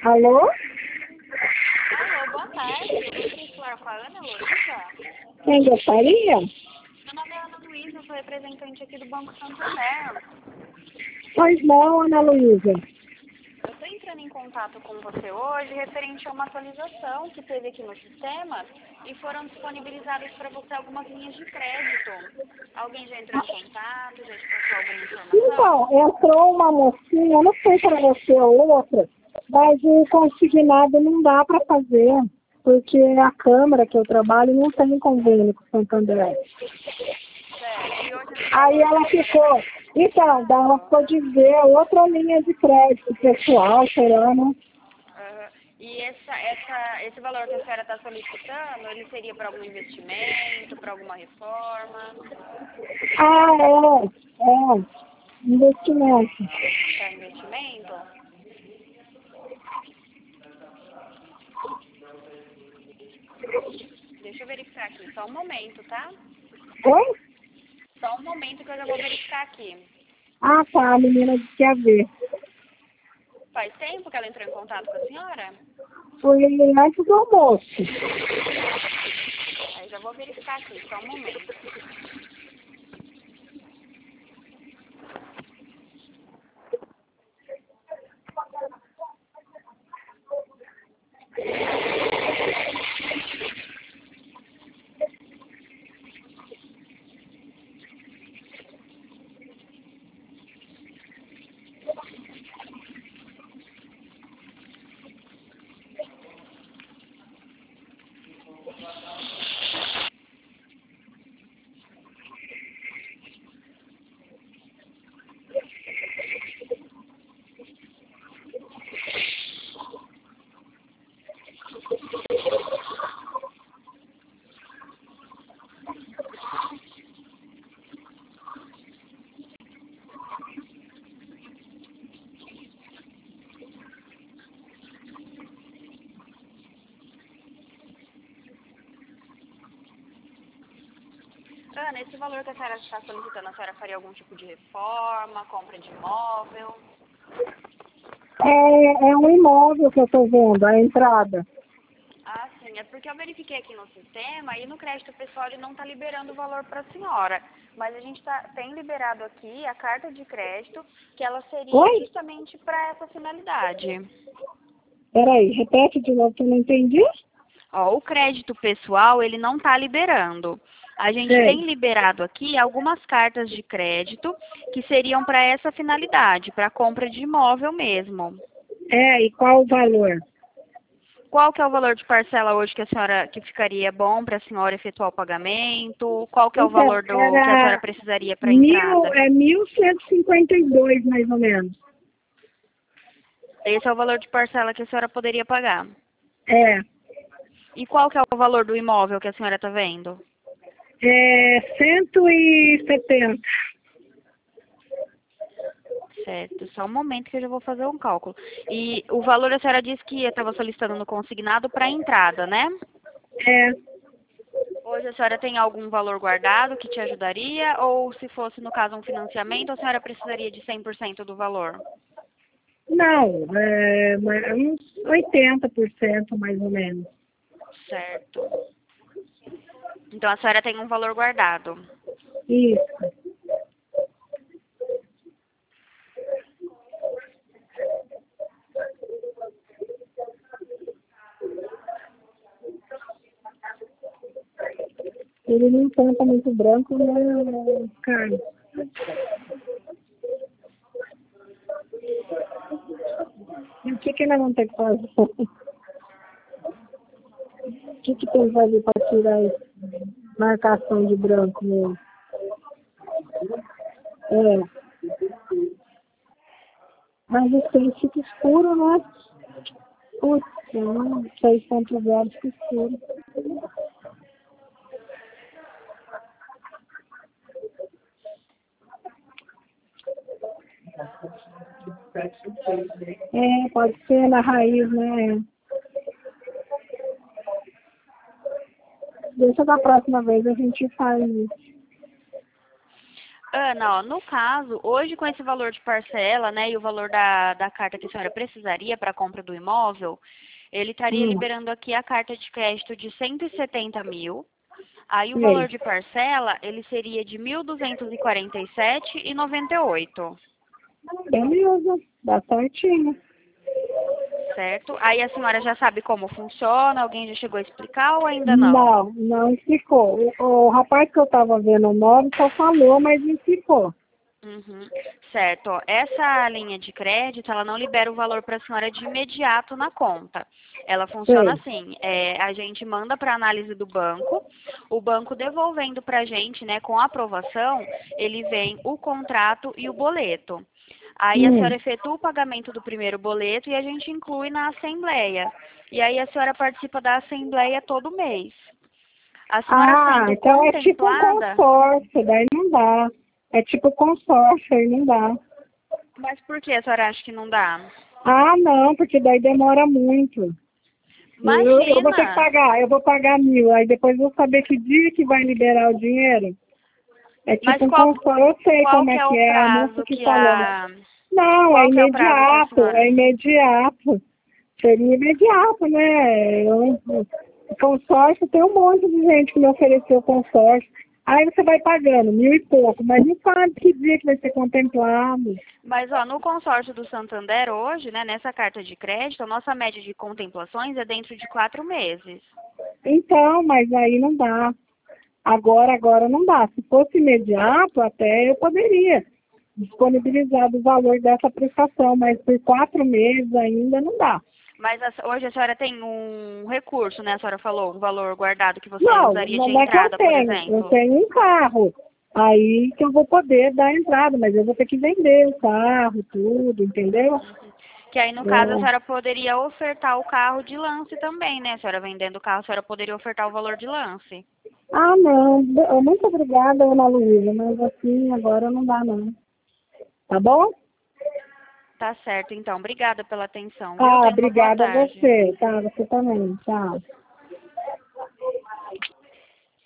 Alô? Alô, boa tarde. Eu gostaria de falar com a Ana Luísa. Quem gostaria? Meu nome é Ana Luísa, eu sou representante aqui do Banco Santander. Pois não, Ana Luísa. Eu estou entrando em contato com você hoje referente a uma atualização que teve aqui no sistema e foram disponibilizadas para você algumas linhas de crédito. Alguém já entrou em contato, já te passou alguma informação? Então, entrou uma mocinha, não sei se era você ou outra, mas o consignado não dá para fazer, porque a Câmara que eu trabalho não tem convênio com o Santander. Certo. E hoje Aí ela ficou, então, ela ficou de ver outra linha de crédito pessoal, será, né? E esse valor que a senhora está solicitando, ele seria para algum investimento, para alguma reforma? Ah, investimento. Para investimento? Deixa eu verificar aqui, só um momento, tá? Oi? Só um momento que eu já vou verificar aqui. Ah, tá, a menina disse que ia ver. Faz tempo que ela entrou em contato com a senhora? Foi antes do almoço. Aí já vou verificar aqui, só um momento. Ana, esse valor que a senhora está solicitando, a senhora faria algum tipo de reforma, compra de imóvel? É um imóvel que eu estou vendo, a entrada. Ah, sim, é porque eu verifiquei aqui no sistema e no crédito pessoal ele não está liberando o valor para a senhora. Mas a gente tem liberado aqui a carta de crédito, que ela seria Oi? justamente para essa finalidade. Peraí, repete de novo que eu não entendi. Ó, o crédito pessoal, ele não está liberando. A gente Sei. tem liberado aqui algumas cartas de crédito que seriam para essa finalidade, para compra de imóvel mesmo. E qual o valor? Qual que é o valor de parcela hoje que ficaria bom para a senhora efetuar o pagamento? Qual que é o Então, valor que a senhora precisaria para a entrada? 1.152, mais ou menos. Esse é o valor de parcela que a senhora poderia pagar. É, E qual que é o valor do imóvel que a senhora está vendo? 170. Certo, só um momento que eu já vou fazer um cálculo. E o valor a senhora disse que estava solicitando no consignado para a entrada, né? É, Hoje a senhora tem algum valor guardado que te ajudaria? Ou se fosse, no caso, um financiamento, a senhora precisaria de 100% do valor? não, uns 80% mais ou menos. Certo. Então a senhora tem um valor guardado. Isso. Ele não canta muito branco, né, Carlos? E o que nós vamos ter que fazer? O que tem que fazer para tirar essa marcação de branco mesmo? Mas esse aí fica escuro, né? Putz, 6.0 fica escuro. Pode ser na raiz, né? Deixa da próxima vez a gente faz isso. Ana, ó, no caso, hoje com esse valor de parcela, né, e o valor da carta que a senhora precisaria para a compra do imóvel, ele estaria liberando aqui a carta de crédito de 170 mil. Aí o valor Sei. de parcela, ele seria de 1.247,98, Beleza, dá certinho. certo? Aí a senhora já sabe como funciona? Alguém já chegou a explicar ou ainda não? Não, não explicou. O rapaz que eu estava vendo o nome só falou, mas não explicou. Uhum. Certo. Ó, essa linha de crédito, ela não libera o valor para a senhora de imediato na conta. Ela funciona Sei. assim, a gente manda para análise do banco, o banco devolvendo para a gente, né, com a aprovação, ele vem o contrato e o boleto. Aí a senhora efetua o pagamento do primeiro boleto e a gente inclui na assembleia. E aí a senhora participa da assembleia todo mês. A senhora Ah, sendo então é tipo um contemplada, consórcio, daí não dá. É tipo consórcio, aí não dá. mas por que a senhora acha que não dá? Ah, não, porque daí demora muito. Eu vou ter que Imagina! pagar, eu vou pagar 1.000, aí depois eu vou saber que dia que vai liberar o dinheiro. É Mas tipo um consórcio, eu sei qual como que é é o que é, a moça prazo que que falou. a... Não, Qual que é o prazo que a senhora... é imediato. Seria imediato, né? Consórcio, tem um monte de gente que me ofereceu consórcio. Aí você vai pagando 1.000 e pouco, mas não sabe que dia que vai ser contemplado. Mas, ó, no consórcio do Santander hoje, né, nessa carta de crédito, a nossa média de contemplações é dentro de 4 meses. Então, mas aí não dá. Agora não dá. Se fosse imediato, até eu poderia disponibilizar do valor dessa prestação, mas por 4 meses ainda não dá. Mas hoje a senhora tem um recurso, né? A senhora falou, um valor guardado que você Não, usaria de não é que eu entrada, por tenho. Eu exemplo. tenho um carro. Aí que eu vou poder dar entrada, mas eu vou ter que vender o carro, tudo, entendeu? Que aí, no caso, a É. senhora poderia ofertar o carro de lance também, né? A senhora vendendo o carro, a senhora poderia ofertar o valor de lance. Ah, não. Muito obrigada, Ana Luísa, mas assim agora não dá, não. Tá bom? Tá certo, então. Obrigada pela atenção, viu? Ah, Tenha uma boa obrigada a tarde. você. Tá, você também. Tchau.